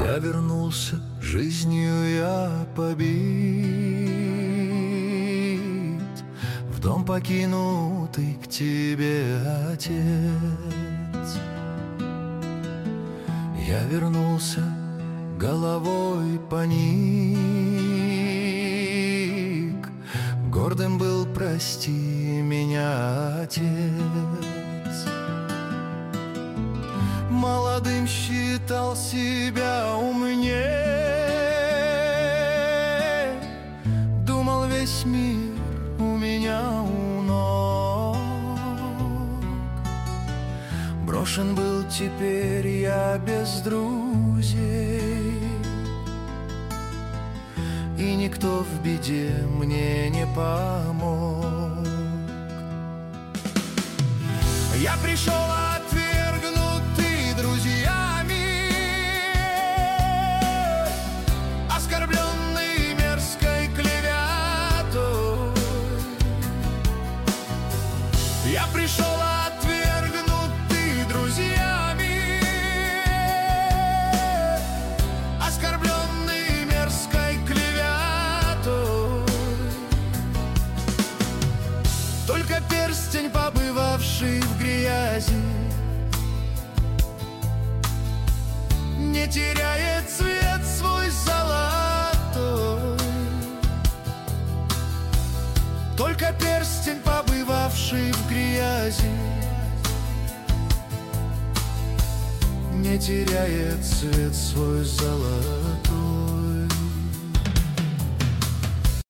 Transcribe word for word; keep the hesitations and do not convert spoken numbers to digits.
Я вернулся, жизнью я побит, в дом покинутый к тебе, Отец. Я вернулся, головой поник, гордым был, прости меня, Отец. Молодым считал себя умнее, думал, весь мир у меня у ног. Брошен был, теперь я без друзей, и никто в беде мне не помог. Я пришел отвергнутый друзьями, оскорбленный мерзкой клеветой. Я пришел отвергнутый друзьями, оскорбленный мерзкой клеветой. Только перстень, побывавший в грязи, не теряет цвет свой золотой. Только перстень, побывавший в грязи, не теряет цвет свой золотой.